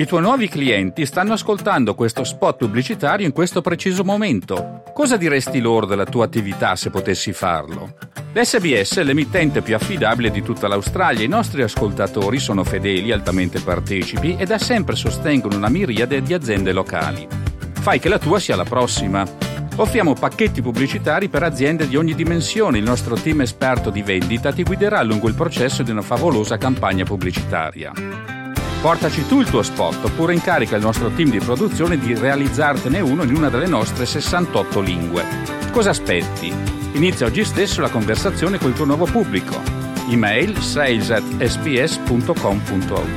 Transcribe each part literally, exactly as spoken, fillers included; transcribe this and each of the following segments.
I tuoi nuovi clienti stanno ascoltando questo spot pubblicitario in questo preciso momento. Cosa diresti loro della tua attività se potessi farlo? L'S B S è l'emittente più affidabile di tutta l'Australia. I nostri ascoltatori sono fedeli, altamente partecipi e da sempre sostengono una miriade di aziende locali. Fai che la tua sia la prossima. Offriamo pacchetti pubblicitari per aziende di ogni dimensione. Il nostro team esperto di vendita ti guiderà lungo il processo di una favolosa campagna pubblicitaria. Portaci tu il tuo spot oppure incarica il nostro team di produzione di realizzartene uno in una delle nostre sessantotto lingue. Cosa aspetti? Inizia oggi stesso la conversazione col tuo nuovo pubblico. Email sales at s b s punto com punto a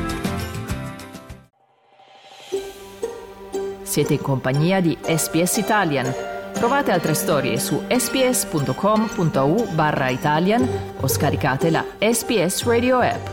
u. Siete in compagnia di S B S Italian. Trovate altre storie su sbs.com punto a u barra Italian o scaricate la S B S Radio app.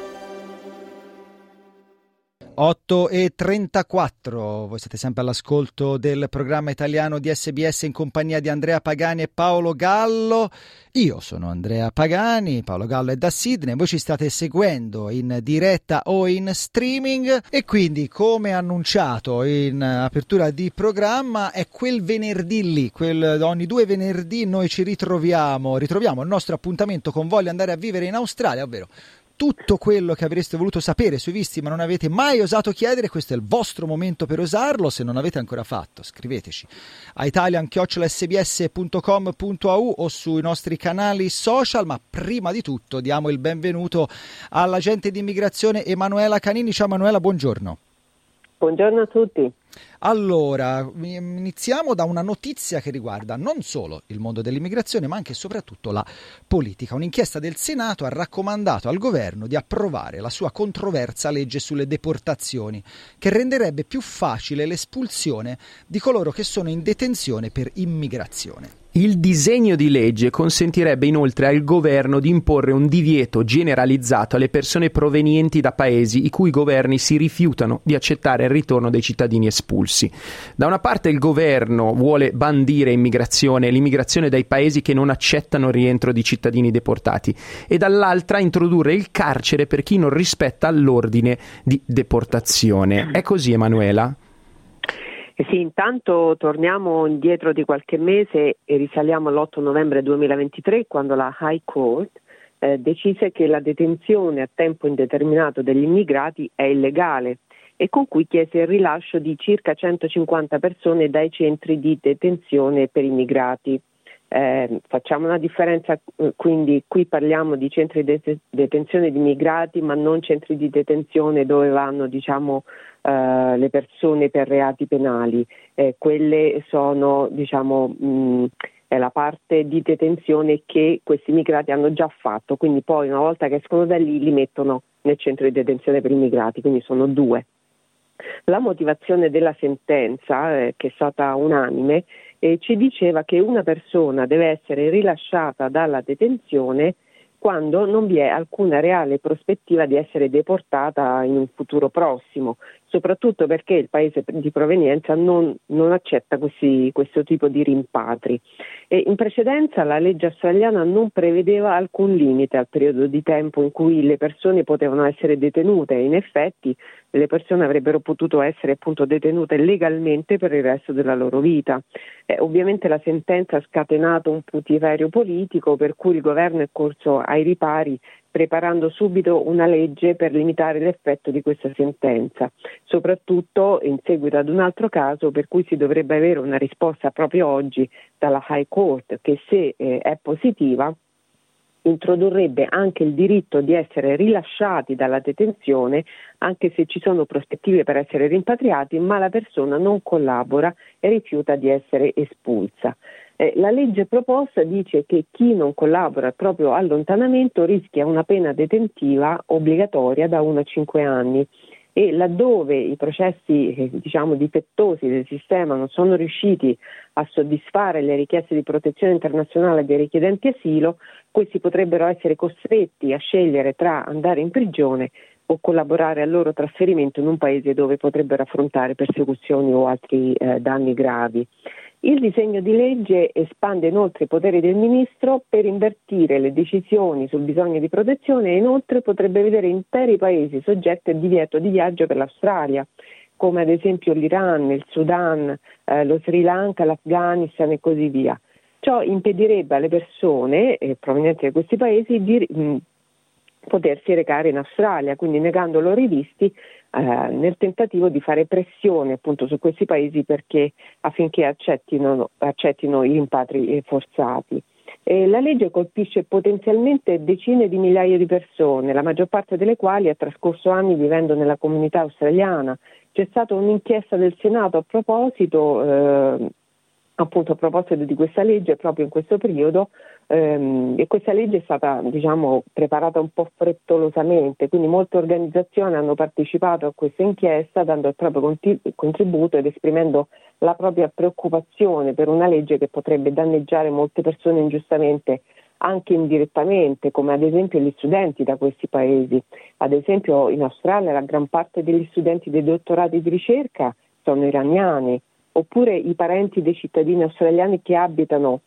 otto e trentaquattro, voi siete sempre all'ascolto del programma italiano di S B S in compagnia di Andrea Pagani e Paolo Gallo. Io sono Andrea Pagani, Paolo Gallo è da Sydney, voi ci state seguendo in diretta o in streaming e quindi, come annunciato in apertura di programma, è quel venerdì lì, quel, ogni due venerdì noi ci ritroviamo, ritroviamo il nostro appuntamento con Voglio andare a vivere in Australia, ovvero tutto quello che avreste voluto sapere sui visti ma non avete mai osato chiedere. Questo è il vostro momento per osarlo. Se non avete ancora fatto, scriveteci a italian chiocciola s b s punto com punto a u o sui nostri canali social. Ma prima di tutto diamo il benvenuto all'agente di immigrazione Emanuela Canini. Ciao Emanuela, buongiorno. Buongiorno a tutti. Allora, iniziamo da una notizia che riguarda non solo il mondo dell'immigrazione, ma anche e soprattutto la politica. Un'inchiesta del Senato ha raccomandato al governo di approvare la sua controversa legge sulle deportazioni, che renderebbe più facile l'espulsione di coloro che sono in detenzione per immigrazione. Il disegno di legge consentirebbe inoltre al governo di imporre un divieto generalizzato alle persone provenienti da paesi i cui governi si rifiutano di accettare il ritorno dei cittadini espulsi. Da una parte il governo vuole bandire immigrazione, l'immigrazione dai paesi che non accettano il rientro di cittadini deportati e dall'altra introdurre il carcere per chi non rispetta l'ordine di deportazione. È così, Emanuela? Eh sì, intanto torniamo indietro di qualche mese e risaliamo all'otto novembre duemilaventitré, quando la High Court eh, decise che la detenzione a tempo indeterminato degli immigrati è illegale e con cui chiese il rilascio di circa centocinquanta persone dai centri di detenzione per immigrati. Eh, facciamo una differenza, quindi qui parliamo di centri di det- detenzione di immigrati, ma non centri di detenzione dove vanno, diciamo, Uh, le persone per reati penali. Eh, quelle sono, diciamo, mh, è la parte di detenzione che questi immigrati hanno già fatto, quindi poi una volta che escono da lì li mettono nel centro di detenzione per immigrati, quindi sono due. La motivazione della sentenza, eh, che è stata unanime, eh, ci diceva che una persona deve essere rilasciata dalla detenzione quando non vi è alcuna reale prospettiva di essere deportata in un futuro prossimo, soprattutto perché il paese di provenienza non, non accetta questi, questo tipo di rimpatri. E in precedenza la legge australiana non prevedeva alcun limite al periodo di tempo in cui le persone potevano essere detenute e in effetti le persone avrebbero potuto essere appunto detenute legalmente per il resto della loro vita. Eh, ovviamente la sentenza ha scatenato un putiferio politico per cui il governo è corso ai ripari preparando subito una legge per limitare l'effetto di questa sentenza, soprattutto in seguito ad un altro caso per cui si dovrebbe avere una risposta proprio oggi dalla High Court che, se eh, è positiva, introdurrebbe anche il diritto di essere rilasciati dalla detenzione anche se ci sono prospettive per essere rimpatriati, ma la persona non collabora e rifiuta di essere espulsa. Eh, la legge proposta dice che chi non collabora al proprio allontanamento rischia una pena detentiva obbligatoria da uno a cinque anni e laddove i processi eh, diciamo difettosi del sistema non sono riusciti a soddisfare le richieste di protezione internazionale dei richiedenti asilo, questi potrebbero essere costretti a scegliere tra andare in prigione o collaborare al loro trasferimento in un paese dove potrebbero affrontare persecuzioni o altri eh, danni gravi. Il disegno di legge espande inoltre i poteri del ministro per invertire le decisioni sul bisogno di protezione e inoltre potrebbe vedere interi paesi soggetti al divieto di viaggio per l'Australia, come ad esempio l'Iran, il Sudan, eh, lo Sri Lanka, l'Afghanistan e così via. Ciò impedirebbe alle persone eh, provenienti da questi paesi di mh, potersi recare in Australia, quindi negando loro i visti eh, nel tentativo di fare pressione appunto su questi paesi perché affinché accettino, accettino i rimpatri forzati. E la legge colpisce potenzialmente decine di migliaia di persone, la maggior parte delle quali ha trascorso anni vivendo nella comunità australiana. C'è stata un'inchiesta del Senato a proposito, eh, appunto a proposito di questa legge proprio in questo periodo, ehm, e questa legge è stata diciamo preparata un po' frettolosamente, quindi molte organizzazioni hanno partecipato a questa inchiesta dando il proprio conti- contributo ed esprimendo la propria preoccupazione per una legge che potrebbe danneggiare molte persone ingiustamente anche indirettamente, come ad esempio gli studenti da questi paesi. Ad esempio in Australia la gran parte degli studenti dei dottorati di ricerca sono iraniani, oppure i parenti dei cittadini australiani che abitano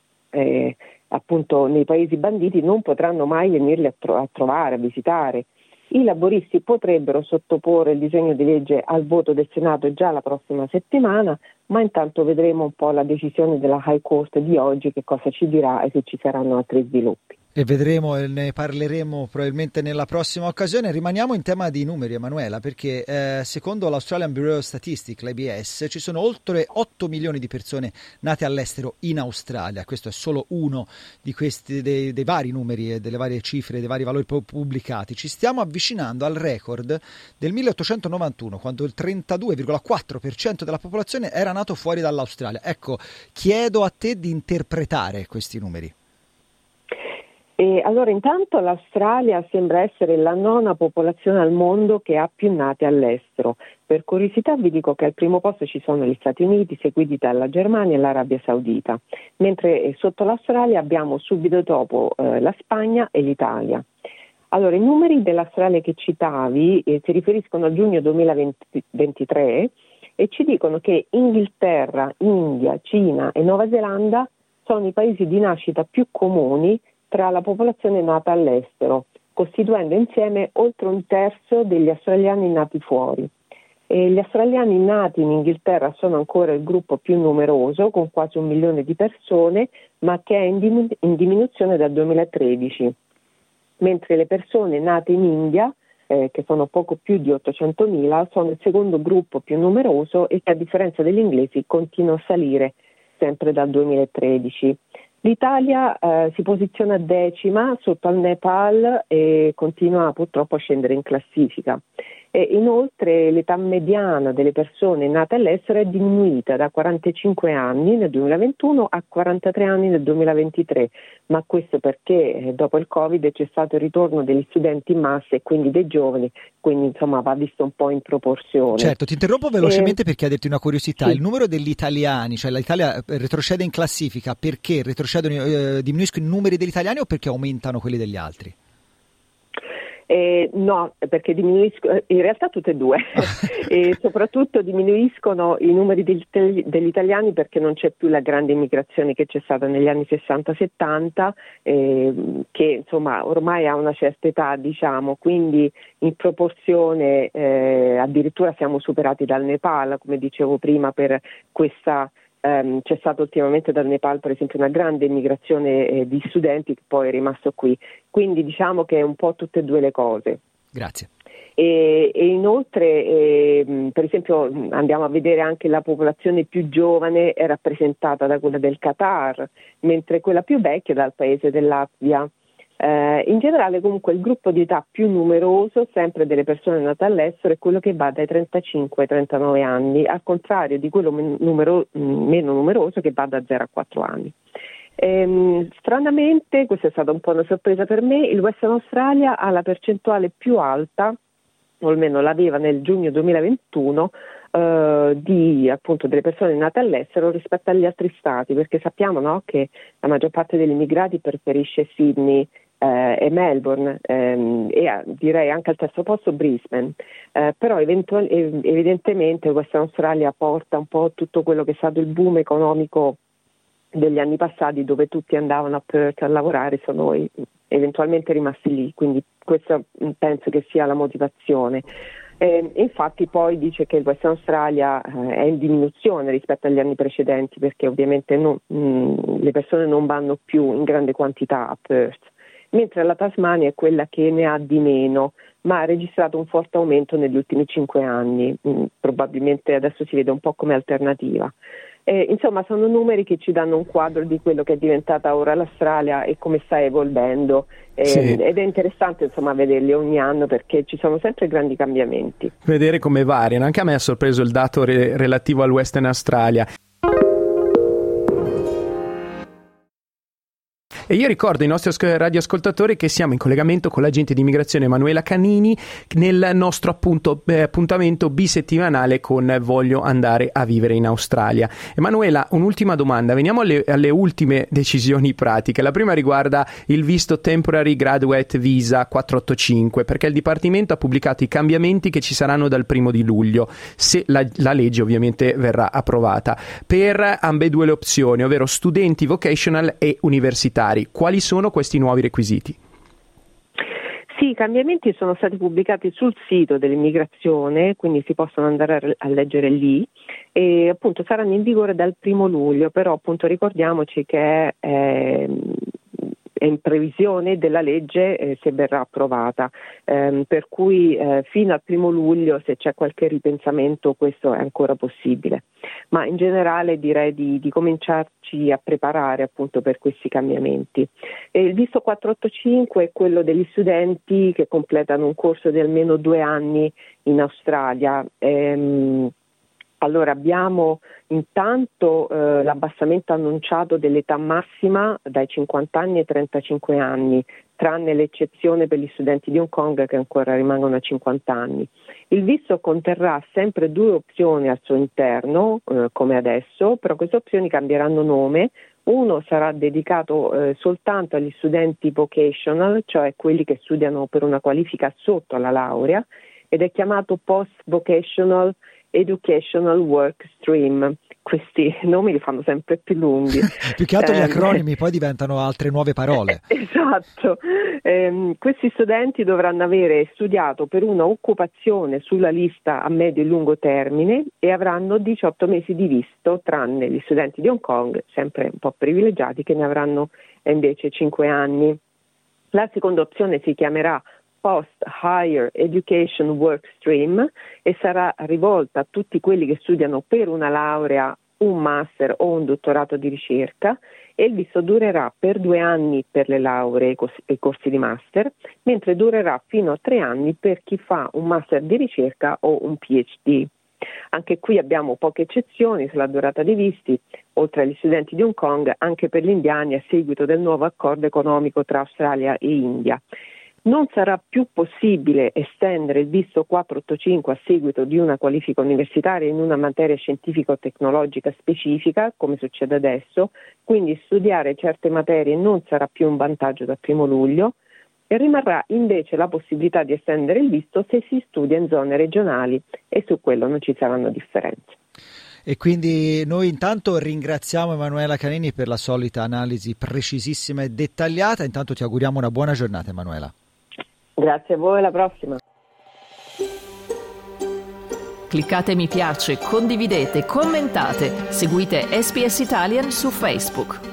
eh, appunto nei paesi banditi non potranno mai venirli a, tro- a trovare, a visitare. I laboristi potrebbero sottoporre il disegno di legge al voto del Senato già la prossima settimana, ma intanto vedremo un po' la decisione della High Court di oggi, che cosa ci dirà e se ci saranno altri sviluppi. E vedremo e ne parleremo probabilmente nella prossima occasione. Rimaniamo in tema di numeri, Emanuela, perché eh, secondo l'Australian Bureau of Statistics, l'A B S, ci sono oltre otto milioni di persone nate all'estero in Australia. Questo è solo uno di questi dei, dei vari numeri e delle varie cifre, dei vari valori pubblicati. Ci stiamo avvicinando al record del milleottocentonovantuno, quando il trentadue virgola quattro per cento della popolazione era nato fuori dall'Australia. Ecco, chiedo a te di interpretare questi numeri. E allora intanto l'Australia sembra essere la nona popolazione al mondo che ha più nati all'estero. Per curiosità vi dico che al primo posto ci sono gli Stati Uniti, seguiti dalla Germania e l'Arabia Saudita, mentre sotto l'Australia abbiamo subito dopo eh, la Spagna e l'Italia. Allora, i numeri dell'Australia che citavi eh, si riferiscono a giugno duemilaventitré e ci dicono che Inghilterra, India, Cina e Nuova Zelanda sono i paesi di nascita più comuni tra la popolazione nata all'estero, costituendo insieme oltre un terzo degli australiani nati fuori. E gli australiani nati in Inghilterra sono ancora il gruppo più numeroso, con quasi un milione di persone, ma che è in, dim- in diminuzione dal duemilatredici, mentre le persone nate in India, eh, che sono poco più di ottocentomila, sono il secondo gruppo più numeroso e che a differenza degli inglesi continua a salire sempre dal duemilatredici. L'Italia eh, si posiziona decima sotto al Nepal e continua purtroppo a scendere in classifica. E inoltre l'età mediana delle persone nate all'estero è diminuita da quarantacinque anni nel duemilaventuno a quarantatré anni nel duemilaventitré, ma questo perché eh, dopo il Covid c'è stato il ritorno degli studenti in massa e quindi dei giovani, quindi insomma va visto un po' in proporzione. Certo, ti interrompo velocemente eh, perché hai detto una curiosità, sì. Il numero degli italiani, cioè l'Italia retrocede in classifica perché retrocedono, eh, diminuiscono i numeri degli italiani o perché aumentano quelli degli altri? Eh, no, perché diminuiscono, in realtà tutte e due, e soprattutto diminuiscono i numeri degli, degli italiani perché non c'è più la grande immigrazione che c'è stata negli anni sessanta settanta, eh, che insomma ormai ha una certa età, diciamo, quindi in proporzione eh, addirittura siamo superati dal Nepal, come dicevo prima, per questa. Um, c'è stata ultimamente dal Nepal per esempio una grande immigrazione eh, di studenti che poi è rimasto qui, quindi diciamo che è un po' tutte e due le cose. Grazie. E, e inoltre eh, per esempio andiamo a vedere anche la popolazione più giovane è rappresentata da quella del Qatar, mentre quella più vecchia dal paese del Latvia. Eh, in generale comunque il gruppo di età più numeroso sempre delle persone nate all'estero è quello che va dai trentacinque ai trentanove anni, al contrario di quello men- numero- meno numeroso che va da zero a quattro anni. Ehm, stranamente, questa è stata un po' una sorpresa per me, il Western Australia ha la percentuale più alta, o almeno l'aveva nel giugno duemilaventuno, Uh, di appunto delle persone nate all'estero rispetto agli altri stati, perché sappiamo, no, che la maggior parte degli immigrati preferisce Sydney, eh, e Melbourne ehm, e a, direi anche al terzo posto Brisbane, eh, però eventual- evidentemente Western Australia porta un po' tutto quello che è stato il boom economico degli anni passati, dove tutti andavano a Perth a lavorare, sono noi eventualmente rimasti lì, quindi questa penso che sia la motivazione. Eh, infatti poi dice che il Western Australia eh, è in diminuzione rispetto agli anni precedenti, perché ovviamente non, mh, le persone non vanno più in grande quantità a Perth, mentre la Tasmania è quella che ne ha di meno, ma ha registrato un forte aumento negli ultimi cinque anni, mh, probabilmente adesso si vede un po' come alternativa. Eh, insomma, sono numeri che ci danno un quadro di quello che è diventata ora l'Australia e come sta evolvendo, eh, sì. Ed è interessante insomma vederli ogni anno, perché ci sono sempre grandi cambiamenti. Vedere come variano. Anche a me ha sorpreso il dato re- relativo al Western Australia. E io ricordo ai nostri radioascoltatori che siamo in collegamento con l'agente di immigrazione Emanuela Canini nel nostro appunto, eh, appuntamento bisettimanale con Voglio andare a vivere in Australia. Emanuela, un'ultima domanda, veniamo alle, alle ultime decisioni pratiche. La prima riguarda il visto Temporary Graduate Visa quattrocentottantacinque, perché il Dipartimento ha pubblicato i cambiamenti che ci saranno dal primo di luglio, se la, la legge ovviamente verrà approvata, per ambedue le opzioni, ovvero studenti vocational e universitari. Quali sono questi nuovi requisiti? Sì, i cambiamenti sono stati pubblicati sul sito dell'immigrazione, quindi si possono andare a leggere lì, e appunto saranno in vigore dal primo luglio, però appunto ricordiamoci che è, è in previsione della legge eh, se verrà approvata, ehm, per cui eh, fino al primo luglio, se c'è qualche ripensamento, questo è ancora possibile, ma in generale direi di, di cominciarci a preparare appunto per questi cambiamenti. E il visto quattrocentottantacinque è quello degli studenti che completano un corso di almeno due anni in Australia. Ehm, Allora abbiamo intanto eh, l'abbassamento annunciato dell'età massima dai cinquanta anni ai trentacinque anni, tranne l'eccezione per gli studenti di Hong Kong che ancora rimangono a cinquanta anni. Il visto conterrà sempre due opzioni al suo interno, eh, come adesso, però queste opzioni cambieranno nome. Uno sarà dedicato eh, soltanto agli studenti vocational, cioè quelli che studiano per una qualifica sotto alla laurea, ed è chiamato Post Vocational Educational Work Stream. Questi nomi li fanno sempre più lunghi. Più che altro gli acronimi poi diventano altre nuove parole. Esatto. Eh, questi studenti dovranno avere studiato per una occupazione sulla lista a medio e lungo termine e avranno diciotto mesi di visto, tranne gli studenti di Hong Kong, sempre un po' privilegiati, che ne avranno invece cinque anni. La seconda opzione si chiamerà Post Higher Education Work Stream e sarà rivolta a tutti quelli che studiano per una laurea, un master o un dottorato di ricerca, e il visto durerà per due anni per le lauree e corsi di master, mentre durerà fino a tre anni per chi fa un master di ricerca o un P H D. Anche qui abbiamo poche eccezioni sulla durata dei visti, oltre agli studenti di Hong Kong, anche per gli indiani a seguito del nuovo accordo economico tra Australia e India. Non sarà più possibile estendere il visto quattrocentottantacinque a seguito di una qualifica universitaria in una materia scientifico-tecnologica specifica, come succede adesso, quindi studiare certe materie non sarà più un vantaggio dal primo luglio, e rimarrà invece la possibilità di estendere il visto se si studia in zone regionali, e su quello non ci saranno differenze. E quindi noi intanto ringraziamo Emanuela Canini per la solita analisi precisissima e dettagliata. Intanto ti auguriamo una buona giornata, Emanuela. Grazie a voi, alla prossima. Cliccate mi piace, condividete, commentate, seguite S B S Italian su Facebook.